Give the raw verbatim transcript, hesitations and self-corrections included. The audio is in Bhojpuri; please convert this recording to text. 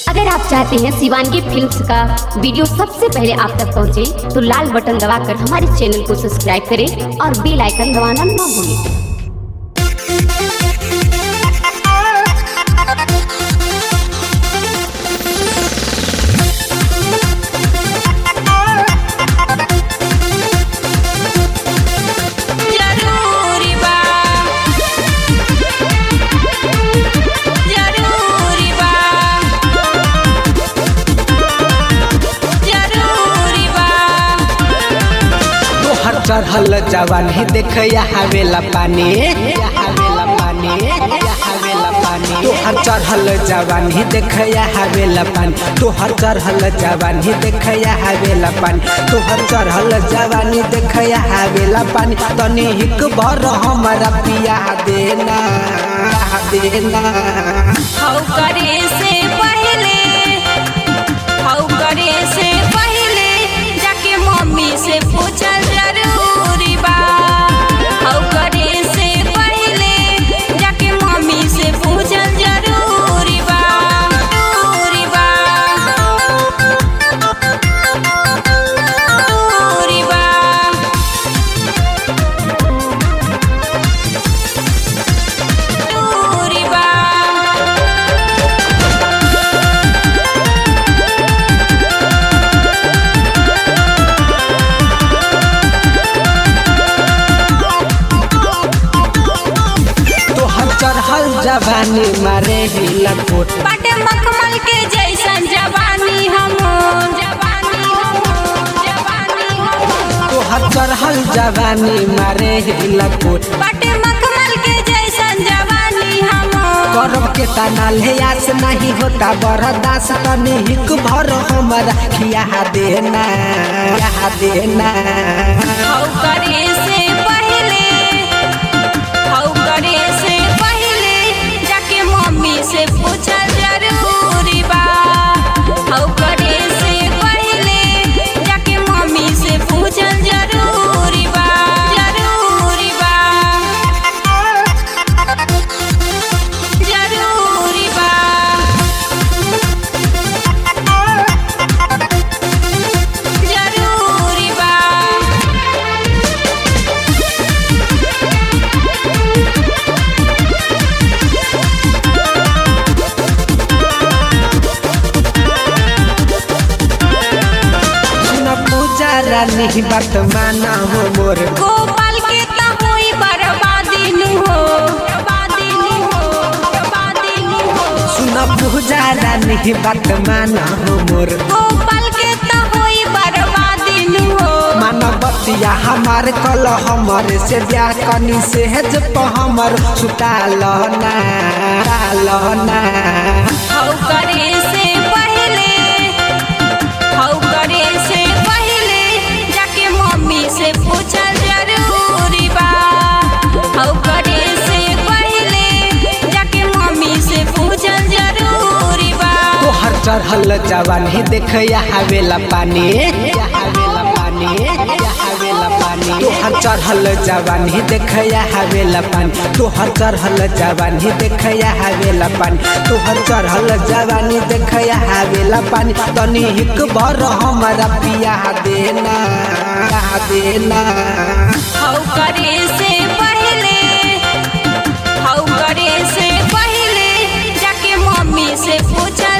अगर आप चाहते हैं शिवानगी फिल्म्स का वीडियो सबसे पहले आप तक पहुंचे, तो लाल बटन दबाकर हमारे चैनल को सब्सक्राइब करें और बेल आइकन दबाना ना भूलें। चढ़ल जवानी देख हवेला पानी हवेला पानी हवेला पानी तोहर चढ़ल जवानी देख हवेला पानी तोहर चढ़ल जवानी देख हवेला पानी तोहर चढ़ल जवानी देख हवेला पानी तनी हिक भर हमरा पिया देना देना हौ करे से पहले हौ करे से पहले जाके मम्मी से पूछल जरूरी बा। हौ करे से पहले जाके मम्मी से पूछल जरूरी बा जरूरी बा जरूरी बा जरूरी बा। चढ़ल जवानी मारे ही लकोट बाटे मखमल के जैसन जवानी हम जवानी हम जवानी हम तोहर चढ़ल जवानी मारे ही लकोट बाटे मखमल के जैसन जवानी हम करब के तना लेयास नहीं होता बरदास तनी हिक भर हमरा खिया देना खिया देना हौ करे से पहले हौ करे से पहले जाके मम्मी से पूछल जरूरी बा। हौ करे से पहले जाके मम्मी से पूछल जरूरी बा जरूरी बा जरूरी बा जरूरी बा। रानी बात माना हो मोर गोपाल के ता होई बर्बादी नु हो बर्बादी नु हो बर्बादी नु हो सुन पूजा रानी बात माना हो मोर गोपाल के ता होई बर्बादी नु हो मानवतिया हमार कल हमर से ब्याह कनी से जब हमर सुताल ना ना हौ करे से पहले हौ करे से पहले जाके मम्मी से पूछल जरूरी बा। हौ करे से पहले जाके मम्मी से पूछल जरूरी बा। तोहर चढ़ल जवानी देख हवेला पानी हवेला पानी हवेला पानी तोहर चढ़ल जवानी देख हवेला पानी तोहर चढ़ल जवानी देख हवेला पानी तोहर चढ़ल जवानी देख हवेला पानी तनी हिक भर हमरा पिया देना देना हौ करे से पहले हौ करे से पहले जाके मम्मी से पूछल